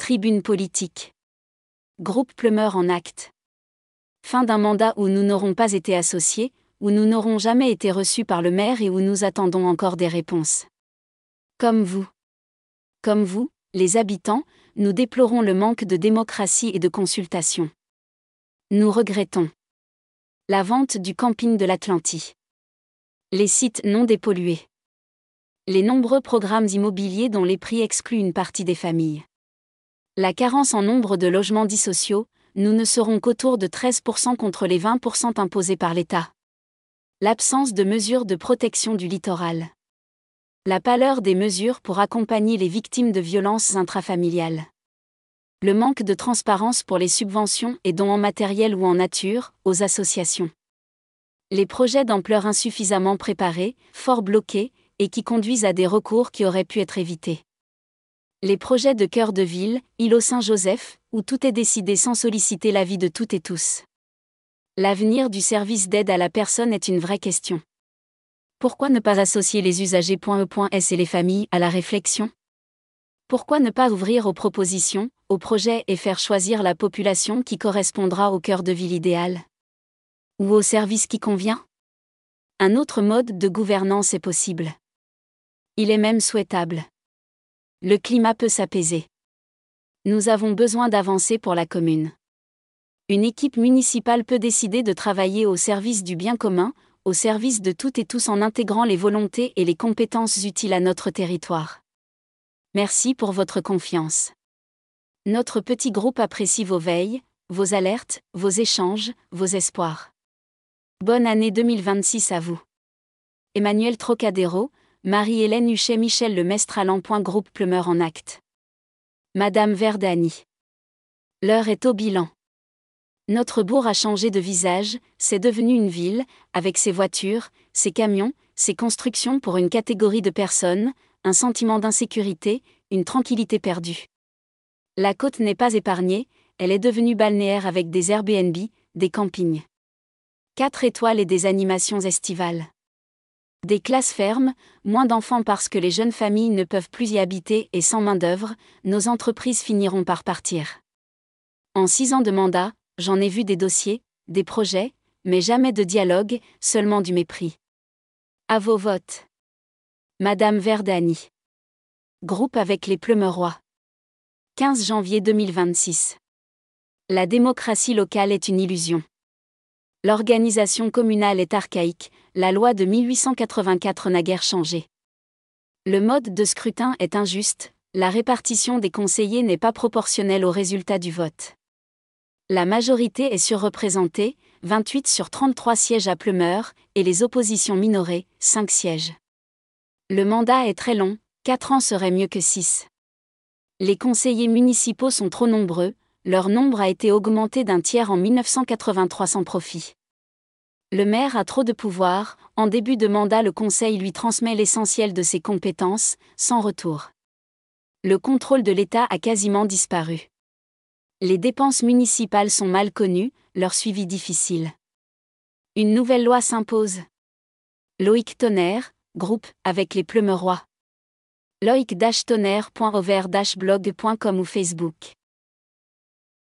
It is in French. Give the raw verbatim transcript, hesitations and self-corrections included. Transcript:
Tribune politique. Groupe Pleumeur en acte. Fin d'un mandat où nous n'aurons pas été associés, où nous n'aurons jamais été reçus par le maire et où nous attendons encore des réponses. Comme vous. Comme vous, les habitants, nous déplorons le manque de démocratie et de consultation. Nous regrettons la vente du camping de l'Atlantie, les sites non dépollués, les nombreux programmes immobiliers dont les prix excluent une partie des familles, la carence en nombre de logements dits sociaux. Nous ne serons qu'autour de treize pour cent contre les vingt pour cent imposés par l'État. L'absence de mesures de protection du littoral. La pâleur des mesures pour accompagner les victimes de violences intrafamiliales. Le manque de transparence pour les subventions et dons en matériel ou en nature, aux associations. Les projets d'ampleur insuffisamment préparés, fort bloqués, et qui conduisent à des recours qui auraient pu être évités. Les projets de cœur de ville, îlot Saint-Joseph, où tout est décidé sans solliciter l'avis de toutes et tous. L'avenir du service d'aide à la personne est une vraie question. Pourquoi ne pas associer les usagers.e.s et les familles à la réflexion? Pourquoi ne pas ouvrir aux propositions, aux projets et faire choisir la population qui correspondra au cœur de ville idéal? Ou au service qui convient? Un autre mode de gouvernance est possible. Il est même souhaitable. Le climat peut s'apaiser. Nous avons besoin d'avancer pour la commune. Une équipe municipale peut décider de travailler au service du bien commun, au service de toutes et tous en intégrant les volontés et les compétences utiles à notre territoire. Merci pour votre confiance. Notre petit groupe apprécie vos veilles, vos alertes, vos échanges, vos espoirs. Bonne année deux mille vingt-six à vous. Emmanuel Trocadéro, Marie-Hélène Huchet, Michel Le Mestralan. Groupe Pleumeur en acte. Madame Verdani. L'heure est au bilan. Notre bourg a changé de visage, c'est devenu une ville, avec ses voitures, ses camions, ses constructions pour une catégorie de personnes, un sentiment d'insécurité, une tranquillité perdue. La côte n'est pas épargnée, elle est devenue balnéaire avec des Airbnb, des campings. Quatre étoiles et des animations estivales. Des classes fermes, moins d'enfants parce que les jeunes familles ne peuvent plus y habiter et sans main-d'œuvre, nos entreprises finiront par partir. En six ans de mandat, j'en ai vu des dossiers, des projets, mais jamais de dialogue, seulement du mépris. À vos votes. Madame Verdani. Groupe avec les Pleumeurois. quinze janvier deux mille vingt-six. La démocratie locale est une illusion. L'organisation communale est archaïque, la loi de mille huit cent quatre-vingt-quatre n'a guère changé. Le mode de scrutin est injuste, la répartition des conseillers n'est pas proportionnelle au résultat du vote. La majorité est surreprésentée, vingt-huit sur trente-trois sièges à Pleumeur, et les oppositions minorées, cinq sièges. Le mandat est très long, quatre ans serait mieux que six. Les conseillers municipaux sont trop nombreux, leur nombre a été augmenté d'un tiers en mille neuf cent quatre-vingt-trois sans profit. Le maire a trop de pouvoir, en début de mandat le conseil lui transmet l'essentiel de ses compétences, sans retour. Le contrôle de l'État a quasiment disparu. Les dépenses municipales sont mal connues, leur suivi difficile. Une nouvelle loi s'impose. Loïc Tonnerre, groupe, avec les Pleumeurois. loïc tiret tonnerre point over tiret blog point com ou Facebook.